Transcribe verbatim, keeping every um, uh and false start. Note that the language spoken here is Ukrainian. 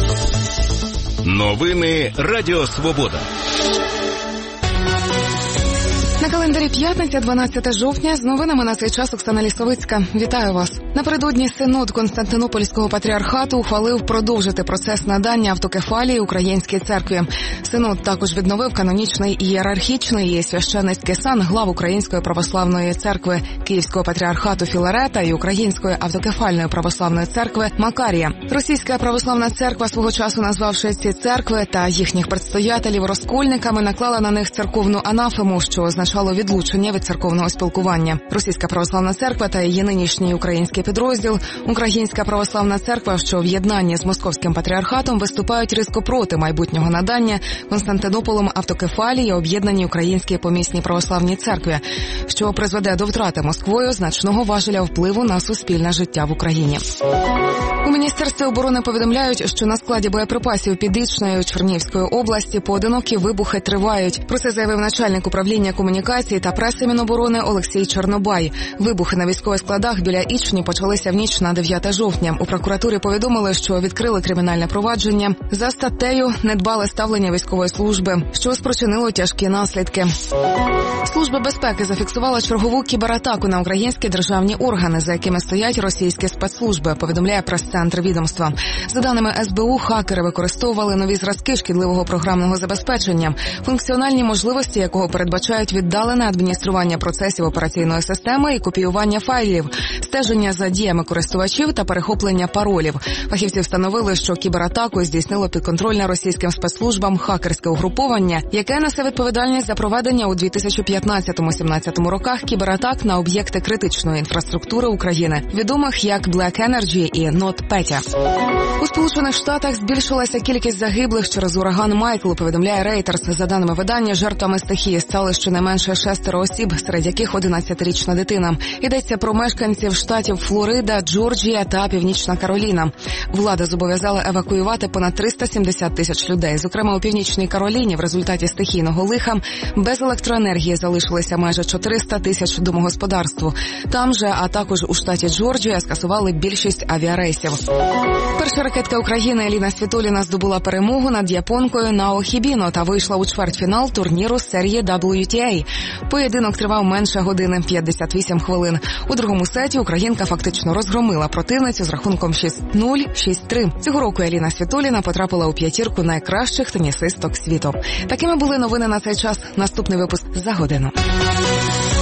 Новини Радіо Свобода. На календарі п'ятниця, дванадцяте жовтня, з новинами на цей час Оксана Лісовицька. Вітаю вас. Напередодні Синод Константинопольського патріархату ухвалив продовжити процес надання автокефалії Українській церкві. Синод також відновив канонічний ієрархічний і священницький сан глав Української православної церкви Київського патріархату Філарета і Української автокефальної православної церкви Макарія. Російська православна церква, свого часу назвавши ці церкви та їхніх предстоятелів розкольниками, наклала на них церковну анафему, що означало відлучення від церковного спілкування. Російська православна церква та її нинішній український підрозділ Українська православна церква, що в єднанні з московським патріархатом, виступають різко проти майбутнього надання Константинополем автокефалії об'єднаній Українській помісній православній церкві, що призведе до втрати Москвою значного важеля впливу на суспільне життя в Україні. У Міністерстві оборони повідомляють, що на складі боєприпасів Північної Чернігівської області поодинокі вибухи тривають. Про це заявив начальник управління комунікації та преси Міноборони Олексій Чорнобай. Вибухи на військових складах біля Ічні почалися в ніч на дев'яте жовтня. У прокуратурі повідомили, що відкрили кримінальне провадження за статтею «Недбале ставлення військової служби», що спричинило тяжкі наслідки. Служба безпеки зафіксувала чергову кібератаку на українські державні органи, за якими стоять російські спецслужби, повідомляє прес-центр відомства. За даними ес бе у, хакери використовували нові зразки шкідливого програмного забезпечення, функціональні можливості якого передбачають віддалене адміністрування процесів операційної системи і копіювання файлів, стеження за діями користувачів та перехоплення паролів. Фахівці встановили, що кібератаку здійснило підконтрольне російським спецслужбам хакерське угруповання, яке несе відповідальність за проведення у дві тисячі п'ятнадцятому-сімнадцятому роках кібератак на об'єкти критичної інфраструктури України, відомих як Black Energy і NotPetya. У Сполучених Штатах збільшилася кількість загиблих через ураган Майкл, повідомляє Reuters. За даними видання, жертвами стихії стали щонайменше шестеро осіб, серед яких одинадцятирічна дитина. Йдеться про мешканців штатів Флорида, Джорджія та Північна Кароліна. Влада зобов'язала евакуювати понад триста сімдесят тисяч людей. Зокрема, у Північній Кароліні в результаті стихійного лиха без електроенергії залишилися майже чотириста тисяч домогосподарств. Там же, а також у штаті Джорджія, скасували більшість авіарейсів. Перша ракетка України Еліна Світоліна здобула перемогу над японкою Нао Хібіно та вийшла у чвертьфінал турніру серії дабл ю ті ей. Поєдинок тривав менше години – п'ятдесят вісім хвилин. У другому сеті українка фактично розгромила противницю з рахунком шість нуль – шість три. Цього року Еліна Світоліна потрапила у п'ятірку найкращих тенісисток світу. Такими були новини на цей час. Наступний випуск за годину.